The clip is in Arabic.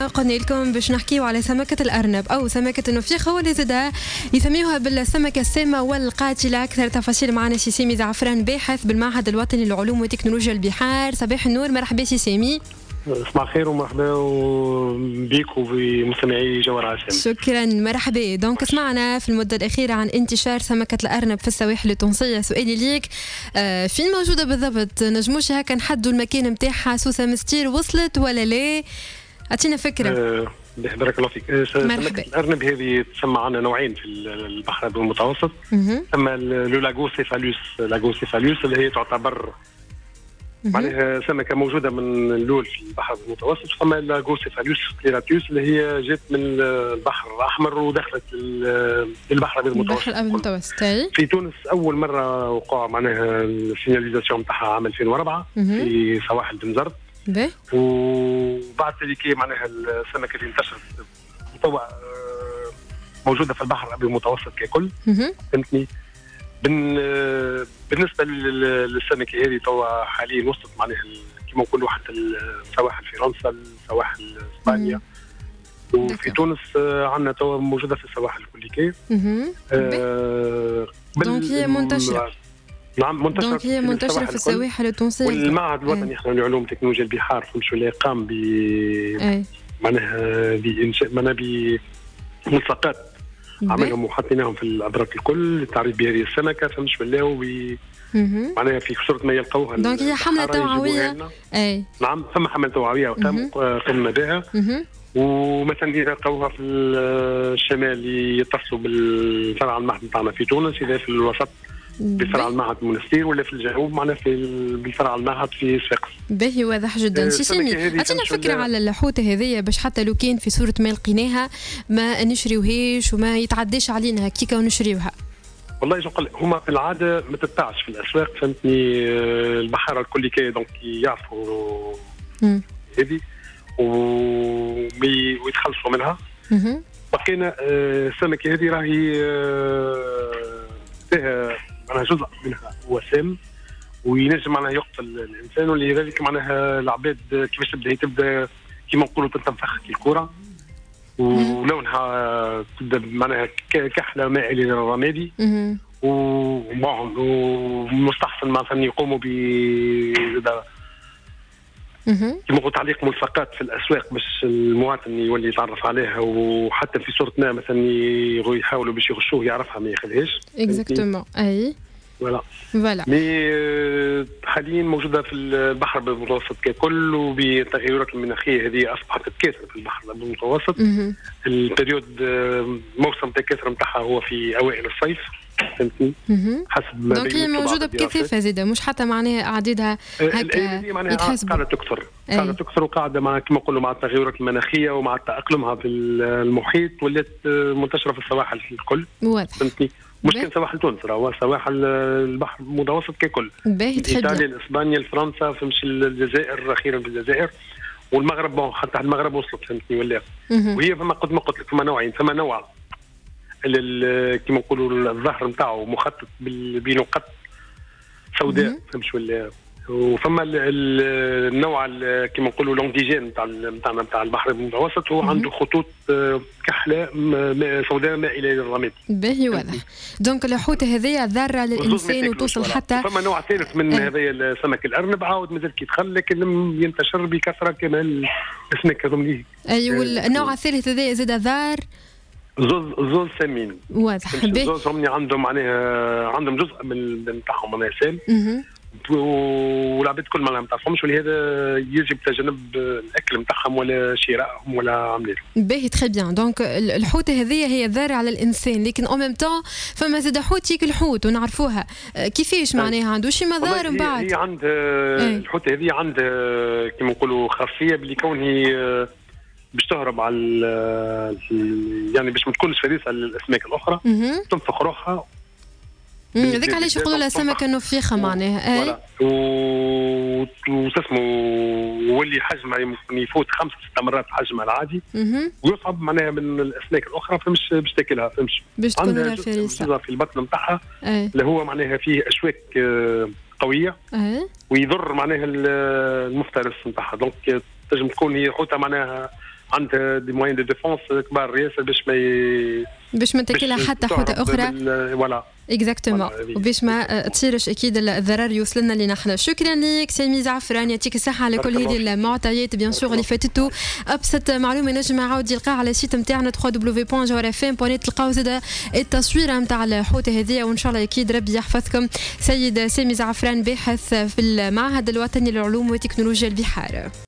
قلنا لكم باش نحكيو على سمكة الأرنب أو سمكة النفيخة واللي زادا يسميوها بالسمكة السامة والقاتلة. أكثر تفاصيل معنا سي سامي زعفران باحث بالمعهد الوطني للعلوم وتكنولوجيا البحار. صباح النور، مرحبا سي سامي. صباح الخير ومرحبا بيك وبمستمعي جوهر عسام. شكرا، مرحبا. دونك سمعنا في المدة الأخيرة عن انتشار سمكة الأرنب في السواحل التونسية. سؤالي ليك، فين موجودة بالضبط؟ نجموش هكا نحدوا المكان متاعها؟ سوسة مستير وصلت ولا لا؟ أعطينا فكرة. بارك الله فيك. سمكة الأرنب هذه تسمى عنا نوعين في البحر المتوسط. ثم لاغوسيفالوس اللي هي تعتبر معناها سمكة موجودة من الأول في البحر المتوسط. ثم لاغوسيفالوس كليراتيوس اللي هي جات من البحر الأحمر ودخلت البحر المتوسط. في تونس أول مرة وقع معناها السيناليزاسيون نتاعها عام 2004 في سواحل بنزرت. وبعد ذلك معناها السمكة اللي انتشرت توا موجودة في البحر الأبيض المتوسط ككل. فهمتني؟ بالنسبة للسمكة هذه توا حاليا وصلت معناها كما نقولوا حتى سواحل فرنسا، سواحل اسبانيا، وفي تونس عندنا توا موجودة في السواحل كلها. دونك هي منتشرة. نعم منتشرة. دونك هي منتشرة في السواحل التونسية. والمعهد الوطني احنا لعلوم تكنولوجيا البحار فمشوا قام ب معناها بإنشاء بملصقات عملهم وحطيناهم في الأبراج الكل للتعريف بهذه السمكة. فمش بالله معناها في صورة ما يلقوها. دونك هي حملة توعوية. نعم ثم حملة توعوية قمنا بها. ومثلا يلقوها في الشمال يتصلوا بالفرع المعهد نتاعنا في تونس، إذا في الوسط بفرع المعهد المنستير، ولا في الجنوب معنا بالفرع المعهد في صفاقس. باهي، واضح جدا. سي سامي، عطينا فكرة على الحوتة هذيا باش حتى لو كان في صورة ما لقيناها ما نشريوهاش وما يتعداش علينا هكيكا ونشريوها. والله نقول هما في العادة ما تتباعش في الأسواق. فهمتني؟ البحارة الكل كي دونك يعرفوا هذه ويتخلصوا منها. بقينا السمكة هذه راهي فيها معناها جزء منها هو سام وينجم معناها يقتل الانسان، ولذلك معناها العباد كيفاش تبدا كيما نقولوا تنفخ الكره ولونها تبدا معناها كحله مائله للرمادي. ومستحسن مثلا يقوموا ب كما قلت تعليق ملصقات في الاسواق باش المواطن يولي يتعرف عليها، وحتى في صوره ما مثلا يحاولوا باش يغشوه يعرفها ما ياخذهاش. اكزاكتومون. اي فوالا. مي حاليا موجوده في البحر المتوسط ككل، وبالتغيرات المناخيه هذه اصبحت تكاثر في البحر المتوسط. البريود موسم التكاثر نتاعها هو في اوائل الصيف. فهمتني؟ حسب ما دونك هي موجوده بكثافه زاده، مش حتى معناها اعدادها هكا يتحسب. قاعده تكثر وقاعده مع كما نقولوا مع التغيرات المناخيه ومع تاقلمها في المحيط ولات منتشره في السواحل الكل. واضح. فهمتني؟ مش كان سواحل تونس، راهو سواحل البحر المتوسط ككل. ايطاليا، اسبانيا، فرنسا، فمش الجزائر اخيرا في الجزائر والمغرب. حتى المغرب وصلت. فهمتني ولا؟ وهي فما قد ما قلت لك فما نوعين. فما نوع كما نقولوا الظهر نتاعو مخطط بنقط سوداء. فهمش ولا؟ وفما النوع كما نقولوا لونجيجين نتاعنا نتاع البحر المتوسط هو عنده خطوط كحله سوداء مائله للرماد. باهي، واضح. دونك الحوته هذيا ضاره للانسان وتوصل حتى. فما نوع ثالث من هذايا السمك الارنب عاود مازال كيدخل لكن لم ينتشر بكثره كما الاسماك هذوم. ايوه، النوع الثالث هذايا زاد ضار. زوز سامين. واضح. زوز هم عندهم معناها عندهم جزء من نتاعهم معناها سام. والعباد كل ما تعرفهمش، ولهذا يجب تجنب الاكل نتاعهم ولا شرائهم ولا عملهم. باهي، تري بيان. دونك الحوته هذه هي ضاره على الانسان، لكن او ميم طون فما زاد حوت ياكل حوت ونعرفوها. كيفاش معناها عنده شي مضار من بعد؟ هي عند الحوته هذه عند كما نقولوا خاصيه بلي كون هي باش تهرب على يعني باش ما تكونش فريسه للاسماك الاخرى. تنفخ روحها. هذاك علاش يقولوا لها سمكه نفيخه معناها. اي وتسمو واللي حجمها يمكن يفوت 5-6 مرات حجمها العادي. ويصعب معناها من الاسماك الاخرى فمش باش تاكلها. فمش باش تكون لها فريسه في البطن نتاعها اللي هو معناها فيه اشواك قويه ويضر معناها المفترس نتاعها. دونك تنجم تكون هي حوته معناها عند دي موين دو ديفونس كبار ياسر باش ما تاكلها حتى حوته اخرى. فوالا اكزاكتومون، وباش ما تصيرش اكيد الضرر يوصلنا لنا احنا. شكرا لك سامي زعفران، يعطيك الصحه على كل هذه المعطيات بيان سور اللي فاتته. ابسط معلومه نجم عاود يلقاها على السيت نتاعنا www.jawrfm.net، تلقاو زاد التصويره نتاع الحوته هذه، وان شاء الله اكيد ربي يحفظكم. سيد سامي زعفران باحث في المعهد الوطني للعلوم وتكنولوجيا البحار.